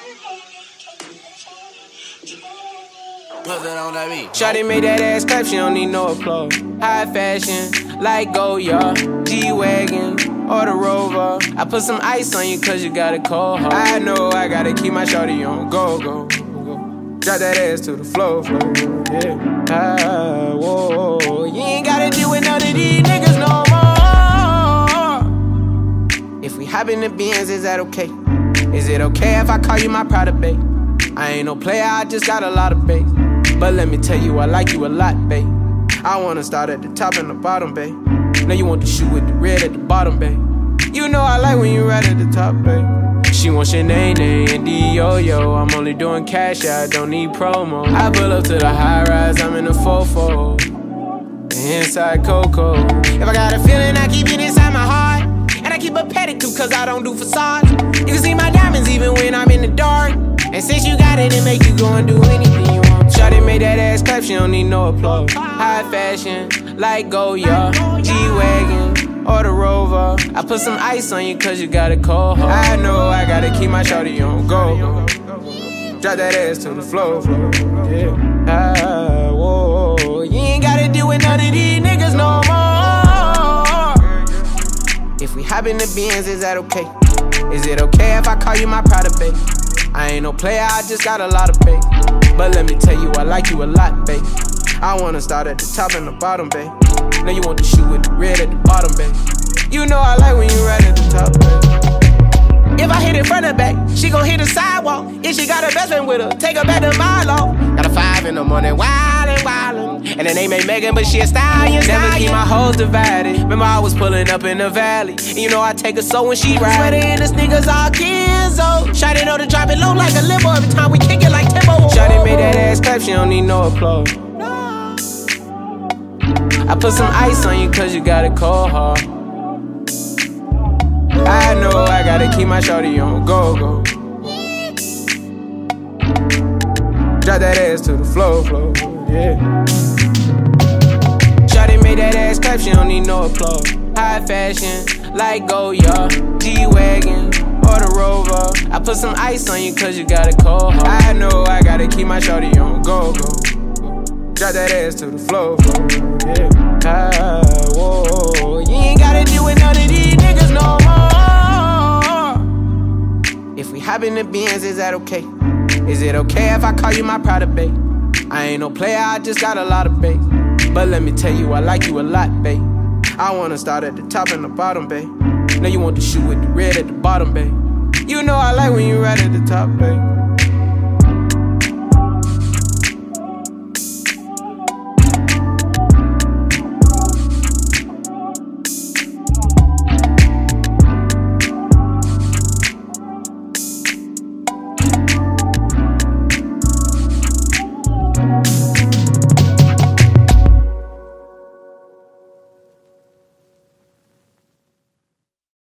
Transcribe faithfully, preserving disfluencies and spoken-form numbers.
Shawty made that ass clap, she don't need no applause. High fashion, like Goya, G-Wagon, or the Rover. I put some ice on you cause you got a cold heart. I know I gotta keep my shawty on go, go, go. Drop that ass to the floor, floor, yeah. Ah, whoa, you ain't gotta deal with none of these niggas no more. If we hop in the Benz, is that okay? Is it okay if I call you my pride, babe? I ain't no player, I just got a lot of bass. But let me tell you, I like you a lot, babe. I wanna start at the top and the bottom, babe. Now you want the shoe with the red at the bottom, babe. You know I like when you right at the top, babe. She wants your name, and D-Yo-Yo. I'm only doing cash, I don't need promo. I pull up to the high rise, I'm in the fofo. Inside Coco. If I got a feeling, I keep it inside my heart. And I keep a pedicure, cause I don't do facades. You can see my diamonds even when I'm in the dark. And since you got it, it make you go and do anything you want. Shawty made that ass clap, she don't need no applause. High fashion, like Goya, G-Wagon, or the Rover. I put some ice on you cause you got a cold heart. I know I gotta keep my shawty on go, go. Drop that ass to the floor, floor, yeah. Ah, whoa, you ain't gotta deal with none of these niggas no more. If we hop in the Benz, is that okay? Is it okay if I call you my pride, babe? I ain't no player, I just got a lot of faith. But let me tell you, I like you a lot, babe. I wanna start at the top and the bottom, babe. Now you want the shoe with the red at the bottom, babe. You know I like when you right at the top, babe. If I hit it front and back, she gon' hit the sidewalk. If she got her best friend with her, take her back to Milo. Got a five in the morning, wildin', wildin'. And the name ain't Megan, but she a stallion, stallion. Never keep my hoes divided. Remember I was pulling up in the valley. And you know I take her so when she ride. Sweater and the sneakers all Kenzo. Shawty know to drop it low like a limo. Every time we kick it like Timbo. Shawty made that ass clap, she don't need no applause. I put some ice on you cause you got a cold heart. I know I gotta keep my shawty on go, go. Drop that ass to the floor, floor, yeah. Shawty made that ass clap, she don't need no applause. High fashion, like Goya, G-Wagon, or the Rover. I put some ice on you cause you got a cold heart. I know I gotta keep my shawty on go, go. Drop that ass to the floor, floor, yeah. Ah, whoa, you ain't gotta deal with none of these niggas no more. If we hop in the Benz, is that okay? Is it okay if I call you my pride, babe? I ain't no player, I just got a lot of bass. But let me tell you, I like you a lot, babe. I wanna start at the top and the bottom, babe. Now you want the shoe with the red at the bottom, babe. You know I like when you right at the top, babe.